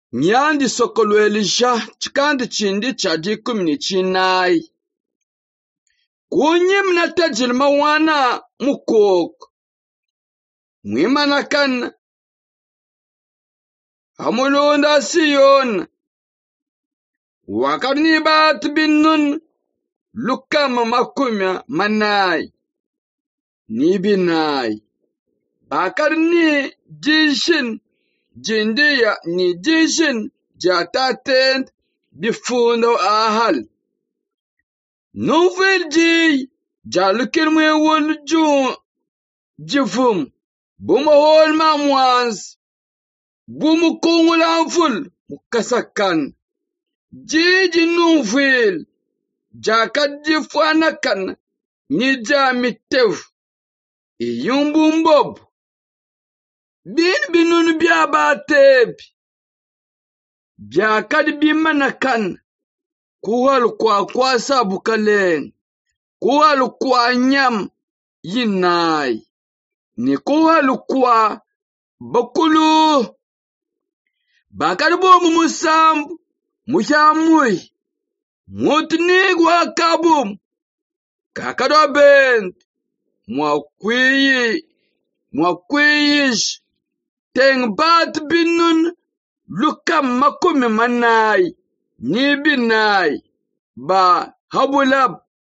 Nyandi sokolwelisha chikandi chindi cha dikumi ni chinai. Kunyi mnatajil mawana mukok. Mwimanakan. Hamulunda siyon. Wakarni bat binnun. Lukama makumya manai. Nibinai. Bakarni jishin. Jindiya ni jishin. Jatatent. Bifundo ahal. Nouvelle ji. Jalukir mwe wul jifum. Buma hol mamwans. Bumu kongulanful. Mukasakan. Jiji nouvelle. Jakad jifwanakan. Nija mitev. Iyumbumbob. Binun biabateb. Jakad bimanakan. Kuhal kwa kwasa bukaleng. Kuhal kwa nyam yinai. Ni kuhal kwa bakulu. Bakar bomu musambu. Mushamui. Mutnig wakabum. Kakado bent. Mwakwiyish. Teng bat binun. Lukam makumi manai. Nibinai. Ba habulab.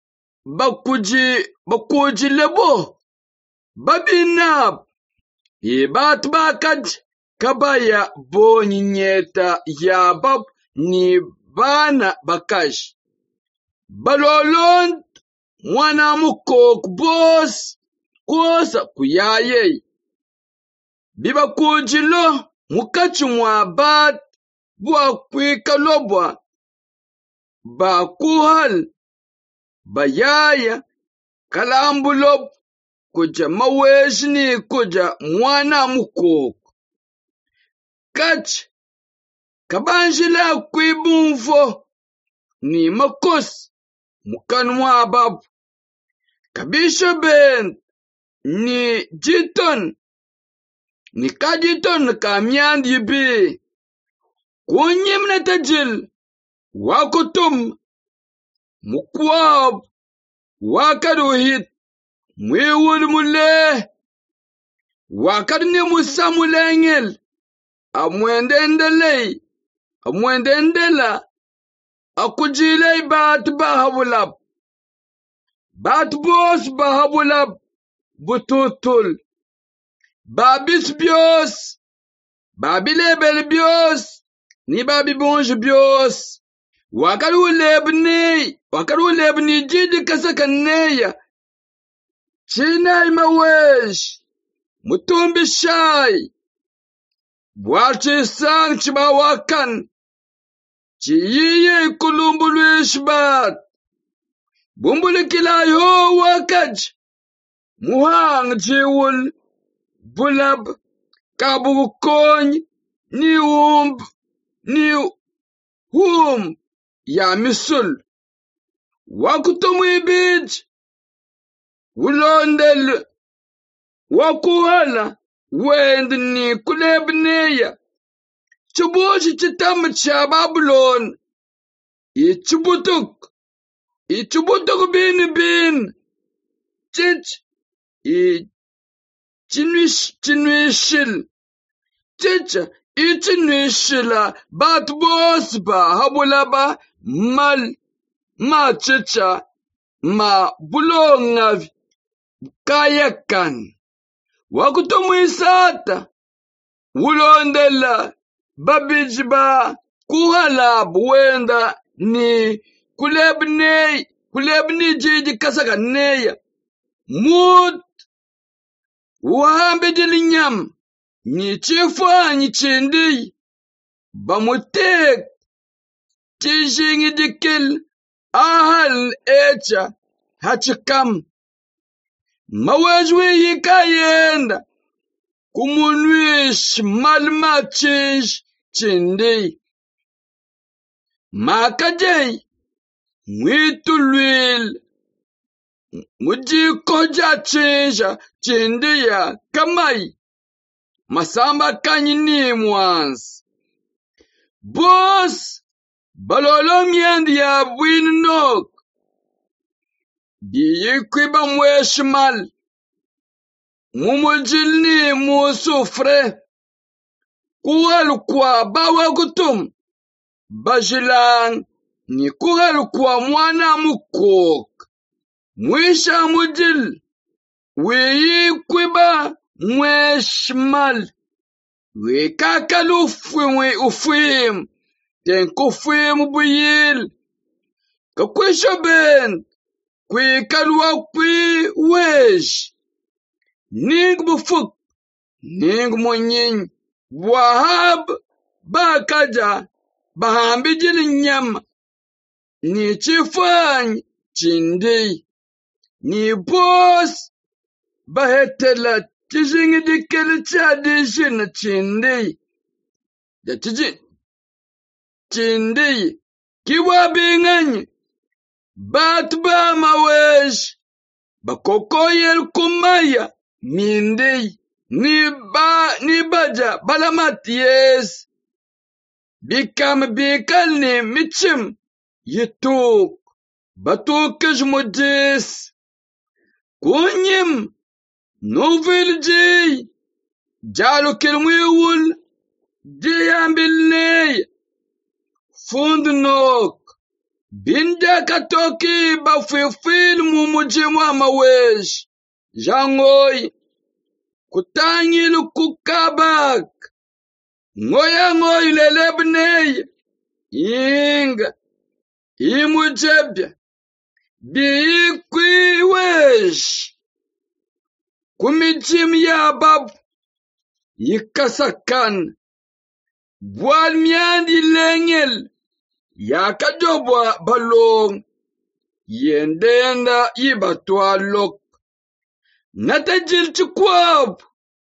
Bakuji lebo. Babinab. Ibat bakaj. Kabaya bonyeta yabab ni bana bakash. Balolont. Mwana mukok boss. Kosa kuyaye. Biba kujilo. Mukachu mwabat. Bua kwika lobwa. Ba kuhal. Bayaya. Kalambulob. Kuja maweshni kuja mwana mukok. Kach. Kabanjila kwibumfo. Ni makos. Mukan mwabab. Kabisho bent. Ni jiton. Ni kajiton kamyan yibi. Kunyim na tajil. Wakutum. Mukwab. Wakaruhit. Mwiwul mule. Wakarni musamulengel. Amwendendelei. Amwendendela. Akujilei bat bahabulab. Bat boss bahabulab. Bututul. Babis bios. Babilebel bios. Ni babi bonj bios. Wakaru lebni jidi kasakaneya. Chinai mawesh. Mutumbi shai. Bwachi sang chibawakan. Chiyiye kulumbulu ishbat. Bumbulu kilayo wakaj. Muhang jiwul. Bulab. Kabukony. Ni ya misul. Wakutumu ibij. Ulondel. Wakuhala. Wendni kulebneya. Chubushi chitam chababulon. Ichubutuk bin. Chich. Chinwishil. Chicha. Ichinwishila. Bat boss ba. Habulaba. Ma chicha. Ma bulongav. Kayakan. Wakutumu isata. Ulondela. Babijba. Kuhalab. Wenda. Ni. Kulebni jiji kasakaneya. Mut. Wahambe dilinyam. Ni chifa ni chindi. Bamutek. Chishingi dikil. Ahal echa. Hachikam. Mawajwe yikayenda. Kumunwish malma chindi. Makajay. Mwitulwil. Mujikoja chindiya kamai. Masamba kanyini mwans. Bos balolom yendi ya bwin nok. Biyikwiba mweshmal. Mumujilni musufre. Kuhal kwa bawa kutum. Bajilang ni kuhal kwa mwana mukok. Mwisha mujil. Wiyikwiba mweshmal. Wikakalu ufwim. Ten kufwim buyil. Kakwisha ben. Kwikalu kwi wesh. Ning bufuk. Ning monyin. Wahab bakaja. Bahambi jili nyam. Ni chifany chindi. Ni bos bahetela chijingi dikeli chadishin chindi. Da chindi. Kiwa binganyi. Batba mawesh. Bakokoyel kumaya. Mindi. Ni baja balamat yes. Bikam bikal ni michim. Yituk. Batukish mudis. Kunyim. Novel jay. Jalo kilmwiwul. Jayambilney. Fundnok. Binda katoki bafifil mumujimwa mawesh. Jangoy. Kutangil kukabak. Ngoya ngoy lelebney. Inga. Imujebya. Bikwi wesh. Kumijim ya bab. Yikasakan. Bwal miandi lengel. Yakajobwa balong. Yendenda ibatwa lok. Natajil chukwab.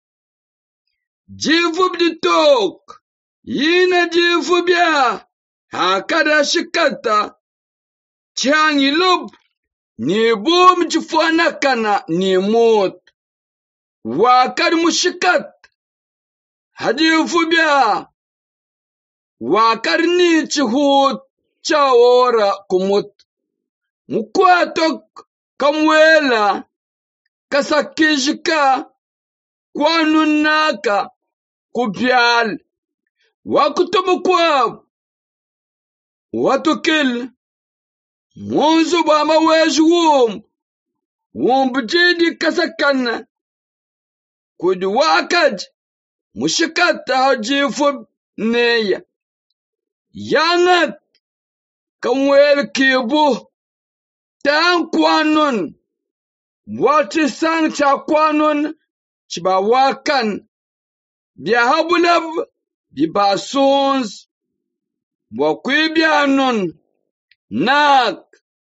Jifub di tok. Yina jifubya. Hakada shikata. Changi lub. Ni bum jifwana kana ni mot. Wakad mushikat. Hadifubya. Wakad ni chihut. Chaora kumut. Mukwatok kamwela. Kasakishika. Kwanunaka. Kubyal. Wakutubukwab. Watukil. Munzu bama wesh wum. Wumbjidi kasakana. Kudi wakaj. Mushikata hajifub neya. Yangat. Kamwel kibu. Tan kwanun. Wati sang cha kwanun. Chiba wakan. Biahabulab. Bibasons. Wakwibianon. Nak.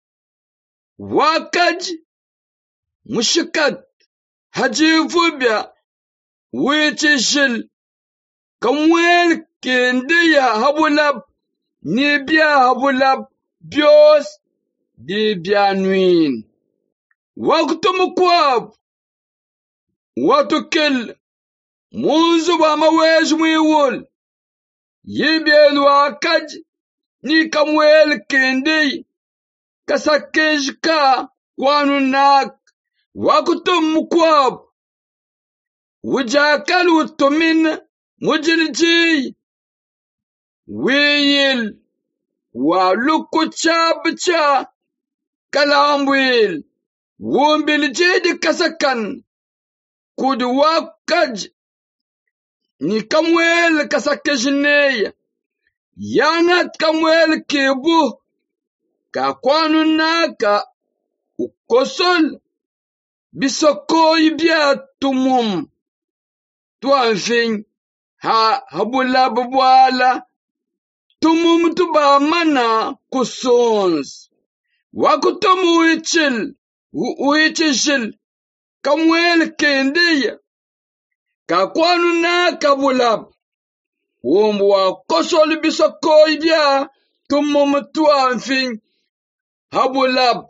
Wakaj. Mushikat. Hajifubya. Wichishil. Kamwel kendiya habulab. Nibia habulab. Bios. Dibianuin. Wakutumukwab. Watukil. Munzu bama wesh mwiwul. Yibiel wakaj. Ni kamwel kendi. Kasakejka. Kwanunak. Wakutumukwab. Wujakal wutumin. Mujilji. Wiyil. Walukuchabcha. Kalambwil. Wumbiljedi kasakan. Kudu wakaj. Ni kamwel kasakejneya. Yangat kamwel kebu. Kakwanunaka. Ukosol. Bisokoy bia tumum. Tuanfing. Habulab bwala. Tumum tuba mana kusons. Wakutumu uichil. Kamwel kendiya. Kakwanunaka bulab. Wumwa kosol bisokoy bia tumum tuanfing. Habulab.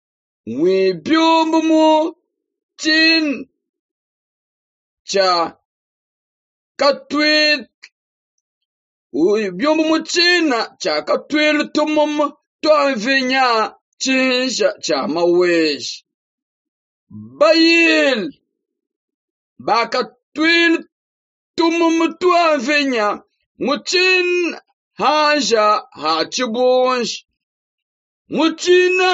Wibyumbu chin. Cha. Katwit. byombo muchina chaka twelu tumum twanvinya chinsha cha maweshi. Bayil baka twelu tumum twanvinya muchin hanja hachibunsh. Muchina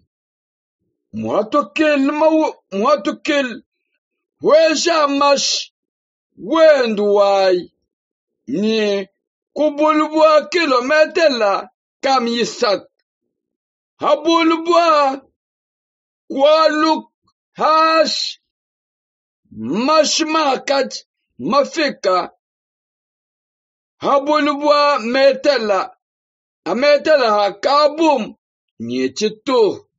muhatokel wesha mash wenduwai ni kubulbwa kilometela kam yisak. Habulbwa kwaluk hash mashmakat mafika. Habulbwa metela hakabum ni chitu.